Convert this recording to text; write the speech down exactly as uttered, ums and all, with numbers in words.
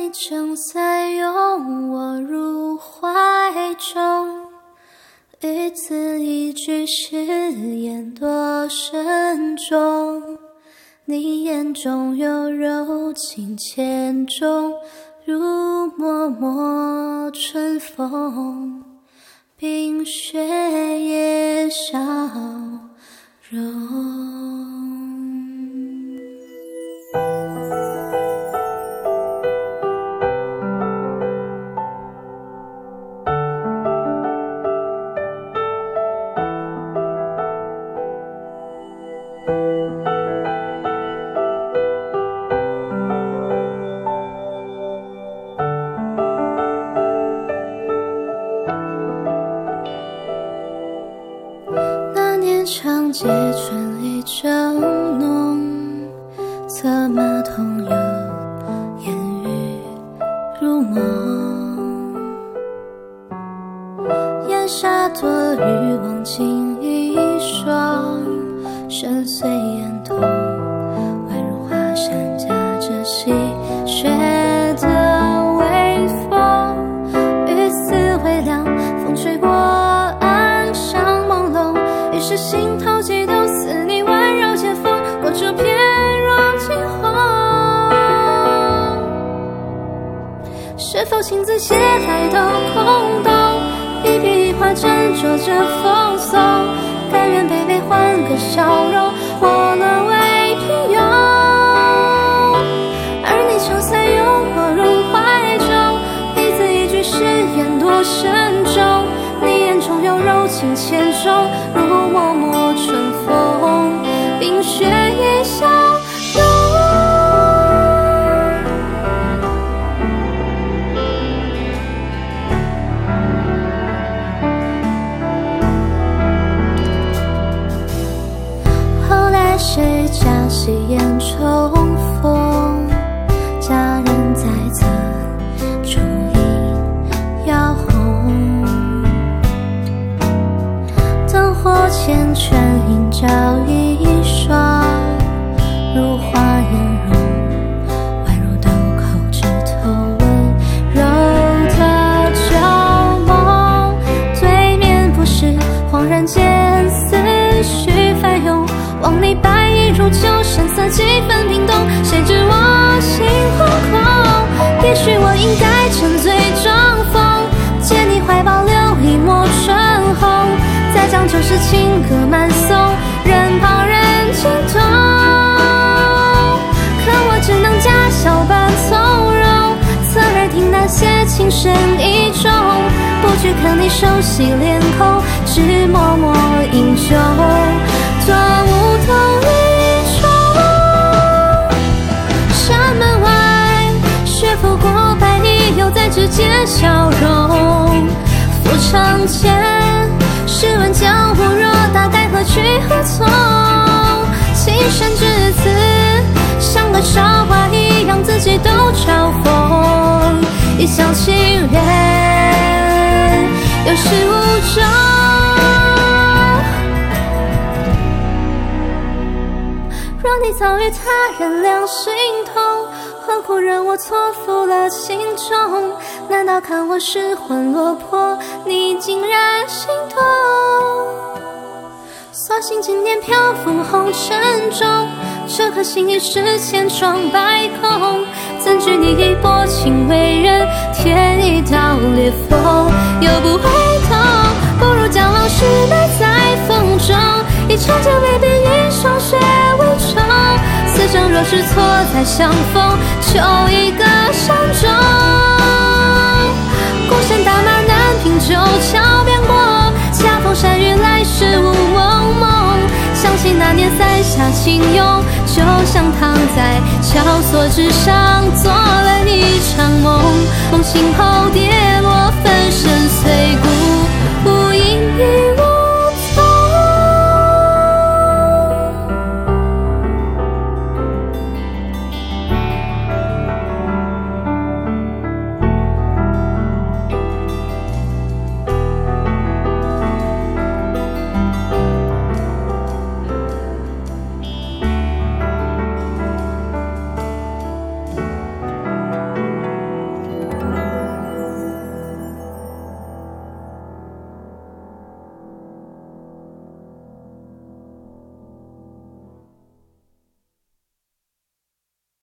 你正在拥我入怀中，一字一句誓言多慎重。你眼中有柔情千种，如脉脉春风，冰雪也消融。长街春意正浓，策马同游，烟雨如梦。烟霞多雨，望尽一双，深邃眼瞳，宛如华山夹着细雪的微风。雨丝微凉，风吹过岸上朦胧，于是心头悸动，似你温柔剑锋，过这片若惊鸿。是否亲自写来都空洞，一笔一画斟酌着风骚，甘愿卑微换个笑容，我沦为平庸。而你正在拥我入怀中，一字一句誓言多慎重。你眼中有柔情千种，如脉脉春风，冰雪也消融。后来谁家戏演重逢，佳人在侧，烛影摇红。灯火前全映照一双，如花颜容，宛如豆蔻枝头温柔的旧梦。对面不是恍然间思绪翻涌，望你白衣如旧，神色几分冰冻，谁知我心惶恐。也许我应该沉醉装疯，借你怀抱留一抹春红，再将旧时情歌慢诵，任旁人惊动。可我只能假笑般从容，侧耳听那些情深意重，不去看你熟悉脸孔，只默默饮酒，多无动于衷。山门外，雪拂过白衣，又在指尖消融。赴长前，试问江湖若大，该何去何从？情深至此，像个笑话一样，自己都嘲讽。一厢情愿，有始无终。若你早与他人两心同，何苦让我错付了情衷？难道看我失魂落魄，你竟然心动？所幸今年漂浮红尘中，这颗心已是千疮百孔。怎惧你一波情为人，添一道裂缝，又不回头。不如将往事埋在风中，一场结未必以霜雪为重。此生若是错再相逢，就一个善终。孤身大马南平，九桥边过，恰逢山雨来时雾蒙蒙。想起那年伞下轻拥，就像躺在桥索之上，做了一场梦。梦醒后跌